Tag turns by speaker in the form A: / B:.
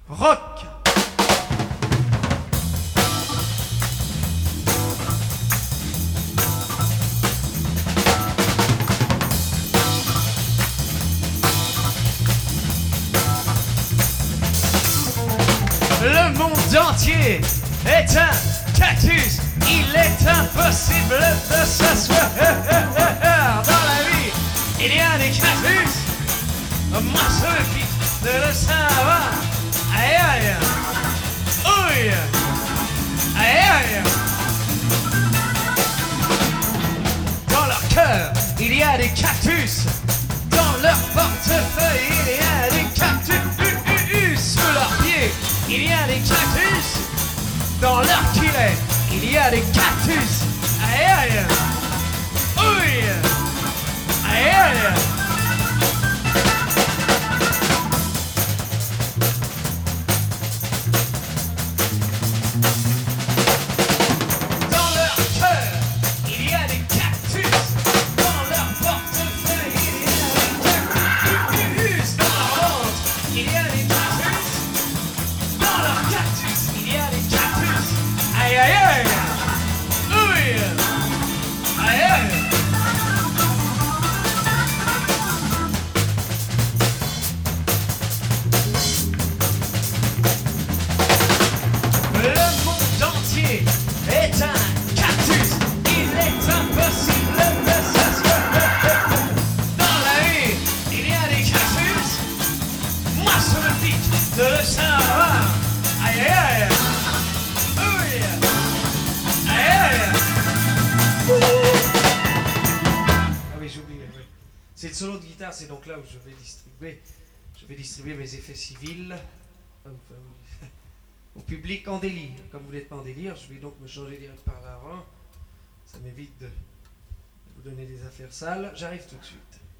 A: rock. Le monde entier est un cactus. Il est impossible de s'asseoir dans la vie. Il y a des cactus. Moi, je me pique de le savoir. Aïe, aïe. Ouille. Aïe, aïe. Dans leur cœur, il y a des cactus. Dans leur portefeuille, il y a des cactus. Sous leurs pieds, il y a des cactus. Dans leur filet, il y a des cactus. Aïe, aïe. Ouille. Aïe, aïe. C'est le solo de guitare, c'est donc là où je vais distribuer mes effets civils au public en délire. Comme vous n'êtes pas en délire, je vais donc me changer direct par l'avant. Ça m'évite de vous donner des affaires sales. J'arrive tout de suite.